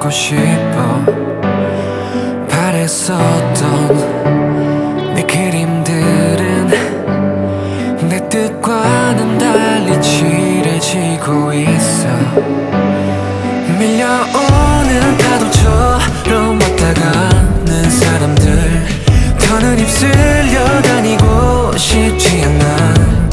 갖고 싶어. 바랬었던 내 그림들은 내 뜻과는 달리 칠해지고 있어. 밀려오는 파도처럼 왔다 가는 사람들, 더는 휩쓸려 다니고 싶지 않아.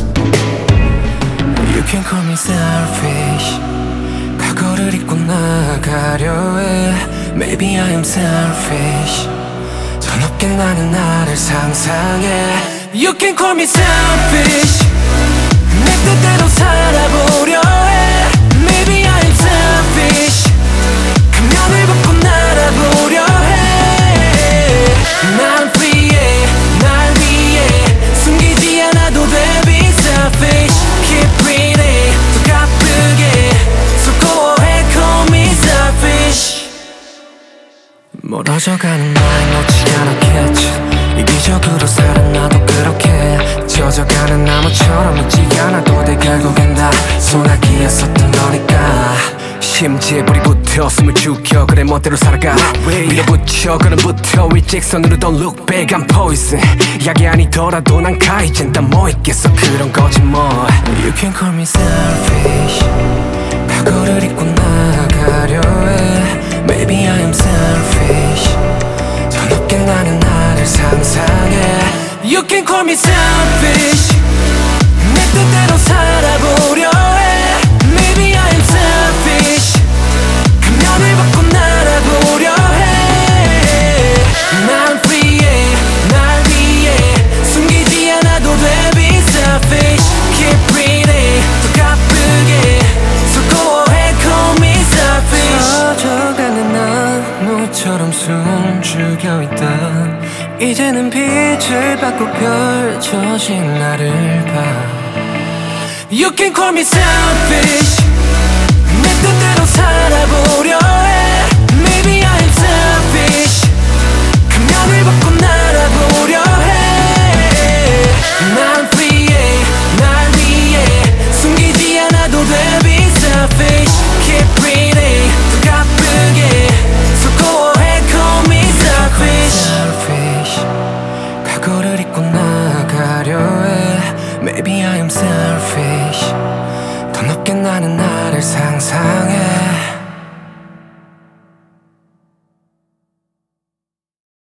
You can call me selfish. 과거를 잊고 나가려 해. Maybe I am selfish. 더 높게 나는 나를 상상해. You can call me selfish. 내 뜻대로 살아보려 해. Maybe I am selfish. 가면을 벗고 날아보려 해. 난 free해, 날 위해 숨기지 않아도 돼. Be selfish. Keep breathing, 더 가쁘게 속 call me selfish. 멀어져가는 날 놓지 않았겠지. 이기적으로 살아나도 그렇게 젖어가는 나무처럼 잊지 않아도 돼. 결국엔 다 소나기였었던 거니까. 심지에 불이 붙어 숨을 죽여 그래 멋대로 살아가. 밀어붙여 그럼부터 일직선으로 don't look back. I'm poison. 약이 아니더라도 난 가이젠 다 뭐 있겠어. 그런 거지 뭐. You can call me selfish. 과거를 잊고 나가려 해. Maybe I am selfish. 더 높게 나는 나를 상상해. You can call me selfish. 내 뜻대로 살아보려 해. Maybe I am selfish. 가면을 벗고 날아보려 해. 난 free해, 날 위해 숨기지 않아도 돼. Be selfish. Keep breathing, 더 가쁘게 속 call me selfish. 젖어가는 나무처럼 숨죽여 있다. 이제는 빛을 받고 펼쳐진 나를 봐. You can call me selfish. 내 뜻대로 살아보려 해. Maybe I am selfish. 가면을 벗고 날아보려 해. 난 free해, 날 위해 숨기지 않아도 돼. Be selfish. Keep breathing, 더 가쁘게 속 call me selfish. 과거를 잊고 나가려 해. Maybe I am selfish. 더 높게 나는 나를 상상해.